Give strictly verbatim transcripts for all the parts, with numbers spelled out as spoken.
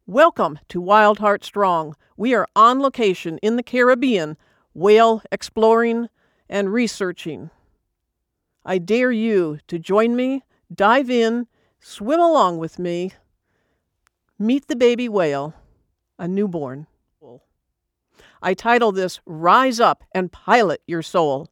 Welcome to Wild Heart Strong. We are on location in the Caribbean, whale exploring and researching. I dare you to join me, dive in, swim along with me, meet the baby whale, a newborn. I title this Rise Up and Pilot Your Soul.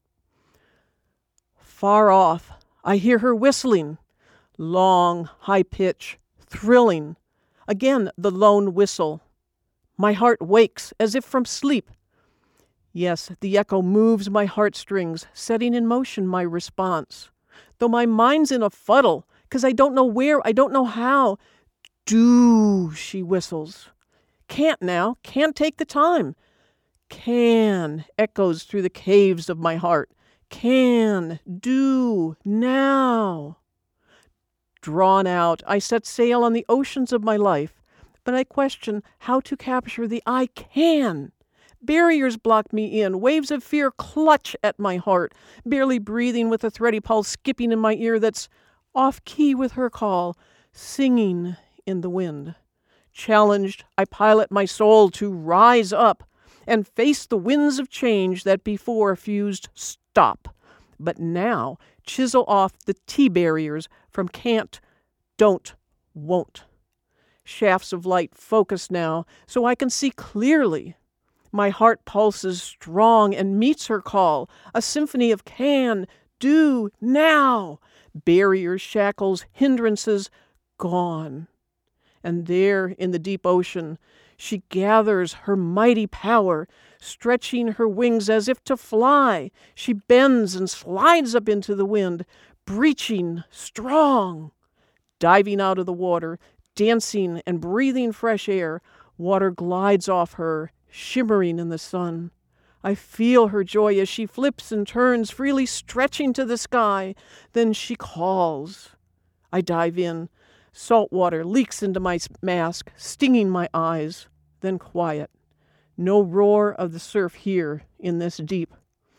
Far off, I hear her whistling, long, high pitch, thrilling. Again, the lone whistle. My heart wakes as if from sleep. Yes, the echo moves my heartstrings, setting in motion my response. Though my mind's in a fuddle, 'cause I don't know where, I don't know how. Do, she whistles. Can't now, can't take the time. Can echoes through the caves of my heart. Can, do, now. Drawn out, I set sail on the oceans of my life, but I question how to capture the I can. Barriers block me in, waves of fear clutch at my heart, barely breathing with a thready pulse skipping in my ear that's off-key with her call, singing in the wind. Challenged, I pilot my soul to rise up and face the winds of change that before fused stop, but now chisel off the T-barriers from can't, don't, won't. Shafts of light focus now, so I can see clearly. My heart pulses strong and meets her call, a symphony of can, do, now. Barriers, shackles, hindrances, gone. And there in the deep ocean, she gathers her mighty power, stretching her wings as if to fly. She bends and slides up into the wind, breaching strong. Diving out of the water, dancing and breathing fresh air, water glides off her, shimmering in the sun. I feel her joy as she flips and turns, freely stretching to the sky. Then she calls. I dive in. Salt water leaks into my mask, stinging my eyes. Then quiet. No roar of the surf here in this deep.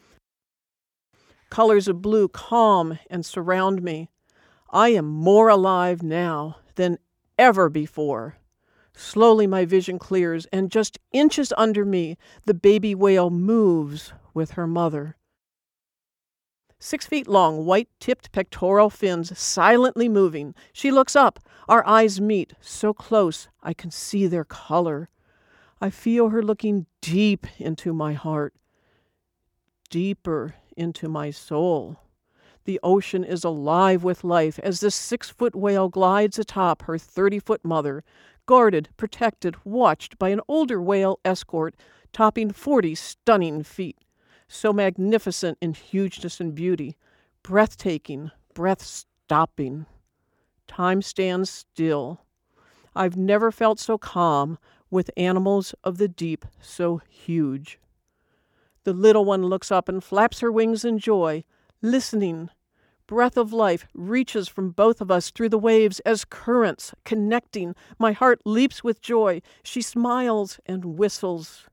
Colors of blue calm and surround me. I am more alive now than ever before. Slowly my vision clears, and just inches under me, the baby whale moves with her mother. Six feet long, white-tipped pectoral fins silently moving. She looks up. Our eyes meet, so close I can see their color. I feel her looking deep into my heart, deeper into my soul. The ocean is alive with life as this six-foot whale glides atop her thirty-foot mother, guarded, protected, watched by an older whale escort topping forty stunning feet. So magnificent in hugeness and beauty, breathtaking, breath-stopping. Time stands still. I've never felt so calm with animals of the deep so huge. The little one looks up and flaps her wings in joy, listening. Breath of life reaches from both of us through the waves as currents connecting. My heart leaps with joy. She smiles and whistles,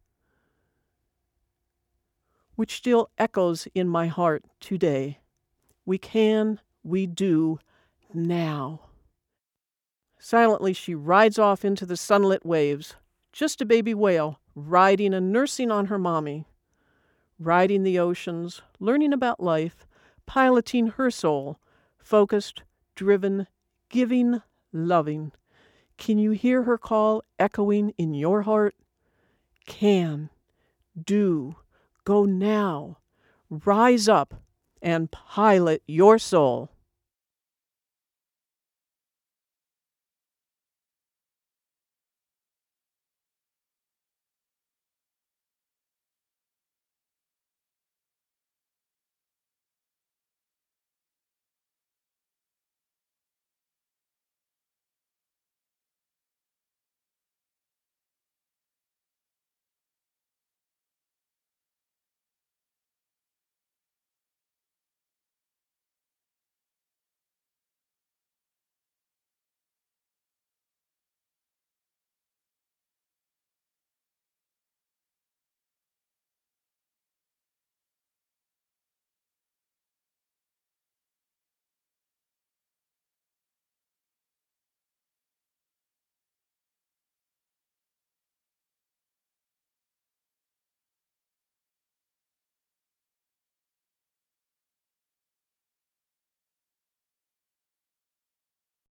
which still echoes in my heart today. We can, we do, now. Silently she rides off into the sunlit waves, just a baby whale, riding and nursing on her mommy. Riding the oceans, learning about life, piloting her soul, focused, driven, giving, loving. Can you hear her call echoing in your heart? Can, do, go now, rise up and pilot your soul.